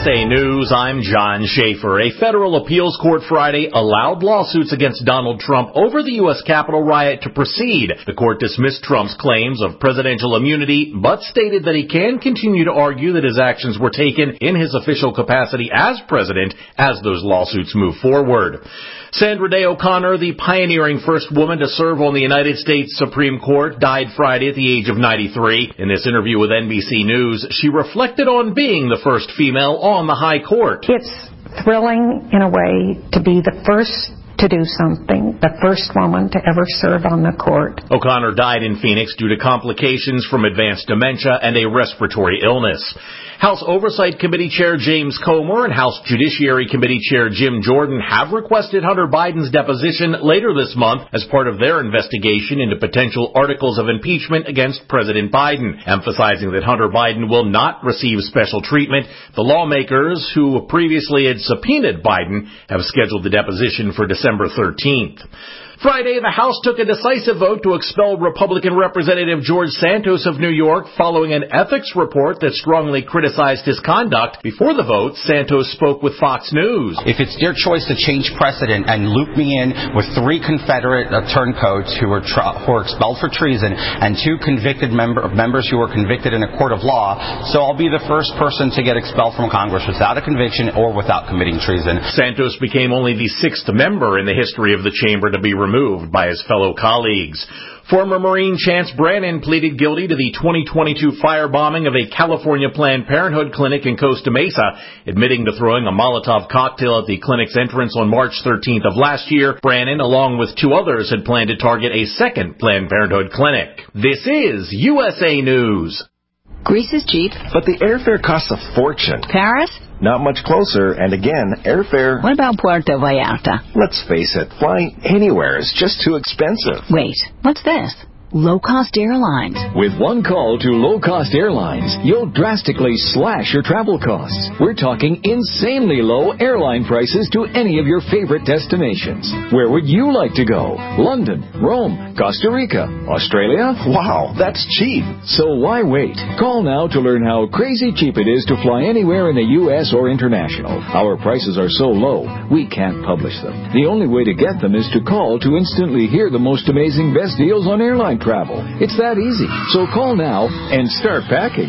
USA News, I'm John Schaefer. A federal appeals court Friday allowed lawsuits against Donald Trump over the U.S. Capitol riot to proceed. The court dismissed Trump's claims of presidential immunity, but stated that he can continue to argue that his actions were taken in his official capacity as president as those lawsuits move forward. Sandra Day O'Connor, the pioneering first woman to serve on the United States Supreme Court, died Friday at the age of 93. In this interview with NBC News, she reflected on being the first female on the high court. It's thrilling in a way to be the first to do something, the first woman to ever serve on the court. O'Connor died in Phoenix due to complications from advanced dementia and a respiratory illness. House Oversight Committee Chair James Comer and House Judiciary Committee Chair Jim Jordan have requested Hunter Biden's deposition later this month as part of their investigation into potential articles of impeachment against President Biden. Emphasizing that Hunter Biden will not receive special treatment, the lawmakers who previously had subpoenaed Biden have scheduled the deposition for December 13th. Friday, the House took a decisive vote to expel Republican Representative George Santos of New York following an ethics report that strongly criticized his conduct. Before the vote, Santos spoke with Fox News. If it's their choice to change precedent and loop me in with 3 Confederate turncoats who were expelled for treason and 2 convicted members who were convicted in a court of law, so I'll be the first person to get expelled from Congress without a conviction or without committing treason. Santos became only the 6th member in the history of the chamber to be removed by his fellow colleagues. Former Marine Chance Brannon pleaded guilty to the 2022 firebombing of a California Planned Parenthood clinic in Costa Mesa, admitting to throwing a Molotov cocktail at the clinic's entrance on March 13th of last year. Brannon, along with 2 others, had planned to target a second Planned Parenthood clinic. This is USA News. Greece is cheap. But the airfare costs a fortune. Paris? Not much closer, and again, airfare... What about Puerto Vallarta? Let's face it, flying anywhere is just too expensive. Wait, what's this? Low-cost airlines. With one call to low-cost airlines, you'll drastically slash your travel costs. We're talking insanely low airline prices to any of your favorite destinations. Where would you like to go? London, Rome, Costa Rica, Australia? Wow, that's cheap. So why wait? Call now to learn how crazy cheap it is to fly anywhere in the U.S. or international. Our prices are so low, we can't publish them. The only way to get them is to call to instantly hear the most amazing best deals on airline travel. It's that easy. So call now and start packing.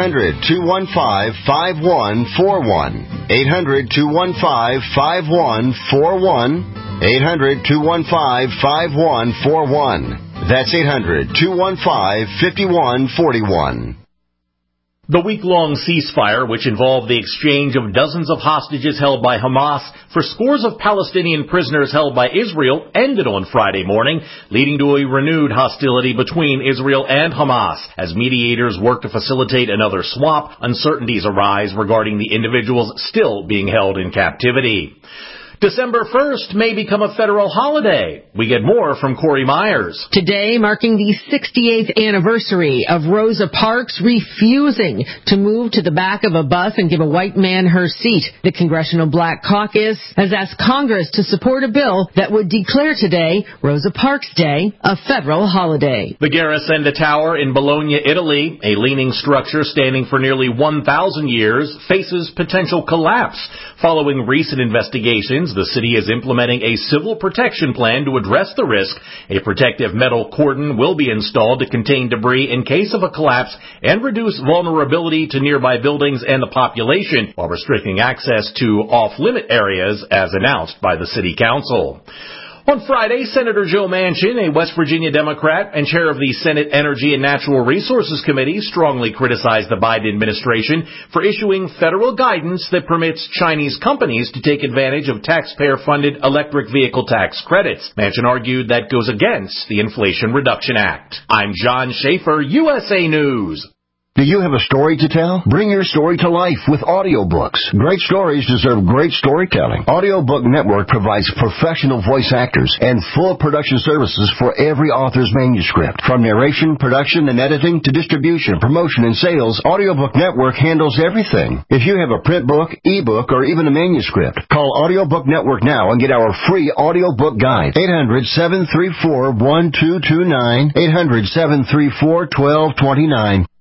800-215-5141. 800-215-5141. 800-215-5141. That's 800-215-5141. The week-long ceasefire, which involved the exchange of dozens of hostages held by Hamas for scores of Palestinian prisoners held by Israel, ended on Friday morning, leading to a renewed hostility between Israel and Hamas. As mediators work to facilitate another swap, uncertainties arise regarding the individuals still being held in captivity. December 1st may become a federal holiday. We get more from Corey Myers. Today marking the 68th anniversary of Rosa Parks refusing to move to the back of a bus and give a white man her seat. The Congressional Black Caucus has asked Congress to support a bill that would declare today, Rosa Parks Day, a federal holiday. The Garrisenda Tower in Bologna, Italy, a leaning structure standing for nearly 1,000 years, faces potential collapse. Following recent investigations, the city is implementing a civil protection plan to address the risk. A protective metal cordon will be installed to contain debris in case of a collapse and reduce vulnerability to nearby buildings and the population, while restricting access to off-limit areas as announced by the city council. On Friday, Senator Joe Manchin, a West Virginia Democrat and chair of the Senate Energy and Natural Resources Committee, strongly criticized the Biden administration for issuing federal guidance that permits Chinese companies to take advantage of taxpayer-funded electric vehicle tax credits. Manchin argued that goes against the Inflation Reduction Act. I'm John Schaefer, USA News. Do you have a story to tell? Bring your story to life with audiobooks. Great stories deserve great storytelling. Audiobook Network provides professional voice actors and full production services for every author's manuscript. From narration, production, and editing to distribution, promotion, and sales, Audiobook Network handles everything. If you have a print book, ebook, or even a manuscript, call Audiobook Network now and get our free audiobook guide. 800-734-1229. 800-734-1229.